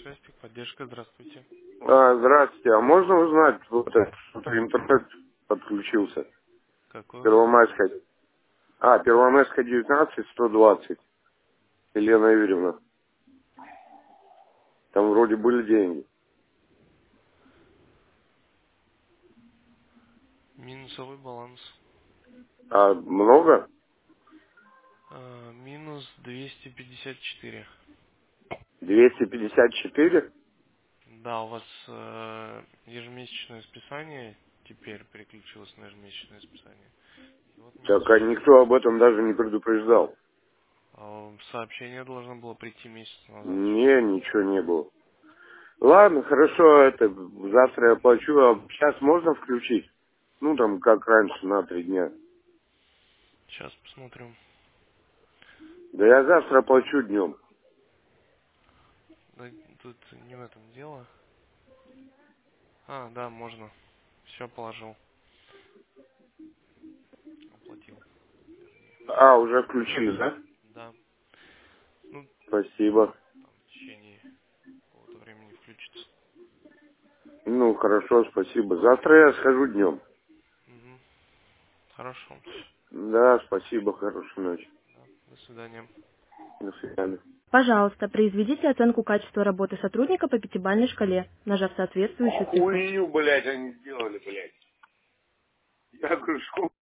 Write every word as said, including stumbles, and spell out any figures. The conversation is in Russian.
связь, поддержка, здравствуйте. А, здравствуйте. А можно узнать, вот это, что-то интернет подключился? Какой у вас адрес? Первомайская. А, Первомайская девятнадцать, сто двадцать. Елена Юрьевна. Там вроде были деньги. Минусовой баланс. А много? А, минус двести пятьдесят четыре. двести пятьдесят четыре? Да, у вас э, ежемесячное списание теперь переключилось на ежемесячное списание. И вот минус Так, а четыре. никто об этом даже не предупреждал. А, сообщение должно было прийти месяц назад. Не, ничего не было. Ладно, хорошо, это, завтра я плачу, а сейчас можно включить? Ну, там, как раньше, на три дня. Сейчас посмотрим. Да я завтра плачу днем. Да, тут не в этом дело. А, да, можно. Все положил. Оплатил, вернее. А, уже включили, да? Да. Ну, Спасибо. там в течение какого-то времени включится. Ну, хорошо, спасибо. Завтра я схожу днем. Угу. Хорошо. Да, спасибо, хорошей ночи. Да. До свидания. До свидания. Пожалуйста, произведите оценку качества работы сотрудника по пятибалльной шкале, нажав соответствующую цифру. Хуйню, блядь, они сделали, блядь. Я говорю, что